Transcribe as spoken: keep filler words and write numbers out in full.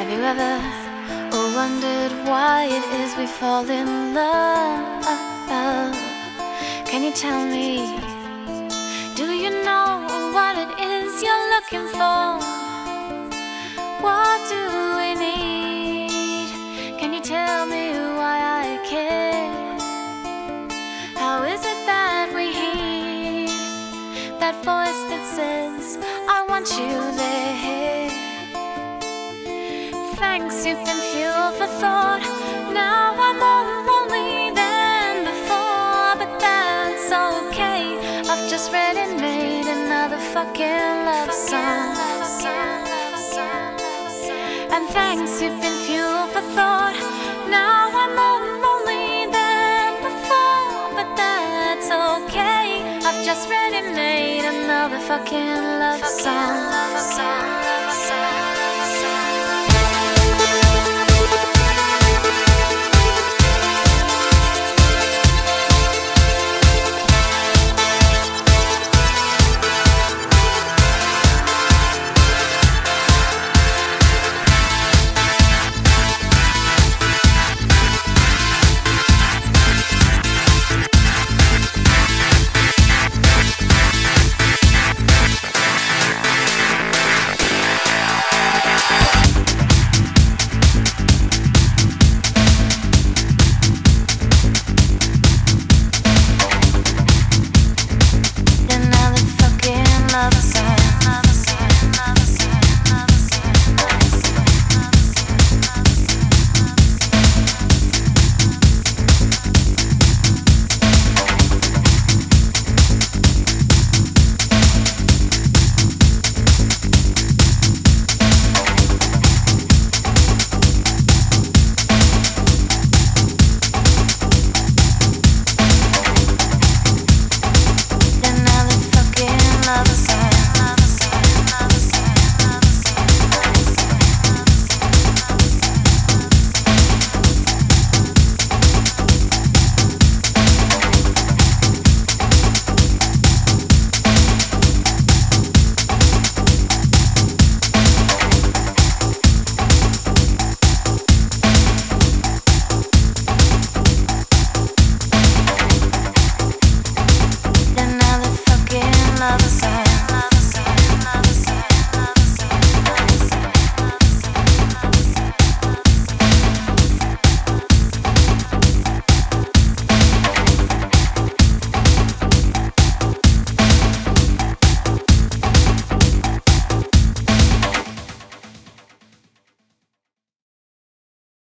you ever wondered why it is we fall in love? Can you tell me? Do you know what it is you're looking for? What do we need? Can you tell me why I care? How is it that we hear that voice that says, I want you there? Thanks, you've been fuel for thought. Now I'm more lonely than before, but that's okay. I've just read and made another fucking love song. And thanks, you've been fuel for thought. Now I'm more lonely than before, but that's okay. I've just read and made another fucking love song.